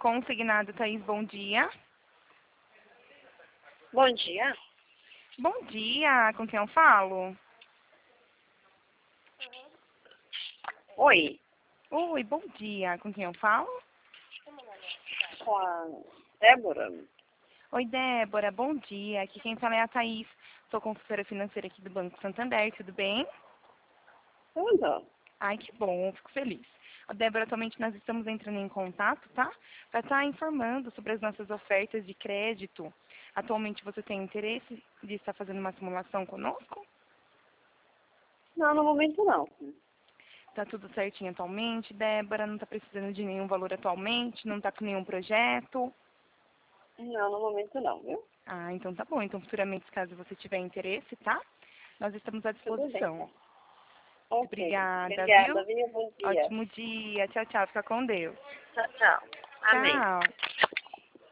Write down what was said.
Consignado, Thaís, bom dia. Bom dia. Bom dia, com quem eu falo? Oi, Oi, bom dia, com quem eu falo? com a Débora. Oi, Débora, bom dia. Aqui quem fala é a Thaís. Sou consultora financeira aqui do Banco Santander, tudo bem? Tudo. Ai, que bom, fico feliz. Ó, Débora, atualmente nós estamos entrando em contato, tá? Para estar informando sobre as nossas ofertas de crédito. Atualmente você tem interesse de estar fazendo uma simulação conosco? Não, no momento não. Tá tudo certinho atualmente, Débora? Não está precisando de nenhum valor atualmente? Não está com nenhum projeto? Não, no momento não, viu? Ah, então tá bom. Então, futuramente, caso você tiver interesse, tá? Nós estamos à Tudo bem, disposição. então. Muito Ok. obrigada, Obrigada, viu? viu? Bom dia. Ótimo dia. Tchau, tchau. Fica com Deus. Tchau, tchau. Amém. Tchau.